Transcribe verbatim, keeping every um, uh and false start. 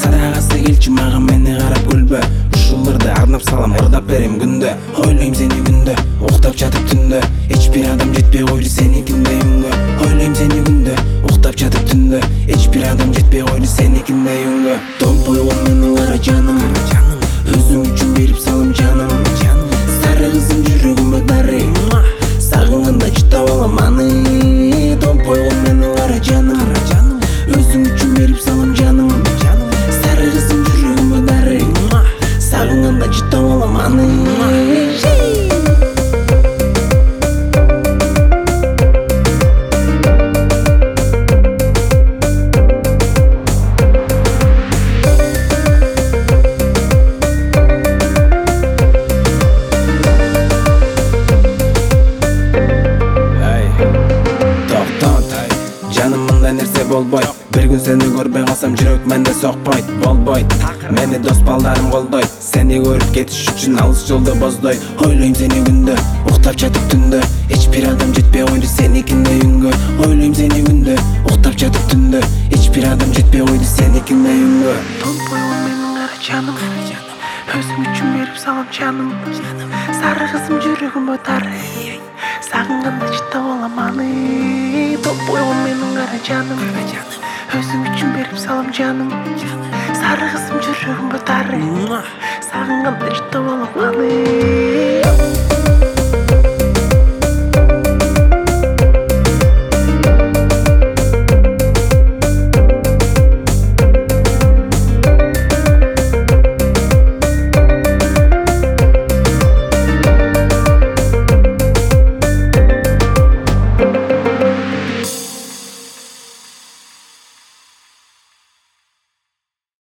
Сарагасы келчи мага мени карап күлбө. Ушуларды арнап салам, ырдап берем күндө. Ойлойм сени күндө, уктап жатып түндө. Эч бир адам жетпей койду сеникиндей үнгө. Ойлойм сени күндө, уктап жатып түндө. Эч бир адам жетпей койду сеникиндей үнгө. Томпойгон менин кара жаным, өзүң үчүн берип салам жаным. Сары кызым жүрөгүмө дарый, сагынганда чыдап алам аны. Томпойгон менин кара жаным, өзүң үчүн берип салам жаным. Сары кызым жүрөгүмө дарый, сагынганда чыдап алам аны. Жаным мындай нерсе болбойт. Бир күн сени көрбөй калсам жүрөк менде сокпойт. Болбойт, мени дос балдарым колдойт. Сени көрүп кетиш үчүн алыс жолду боздойт. Ойлойм сени күндө, уктап жатып түндө. Эч бир адам жетпей койду сеникиндей үнгө. Ойлойм сени күндө, уктап жатып түндө. Эч бир адам жетпей койду сеникиндей үнгө. Томпойгон менин кара жаным, өзүң үчүн берип салам жаным. Сары кызым жүрөгүмө дарый, сагынганда чыдап алам аны. Томпойгон менин кара жаным, өзүң үчүн берип салам жаным. Сары кызым жүрөгүмө дарый, сагынганда чыдап алам аны.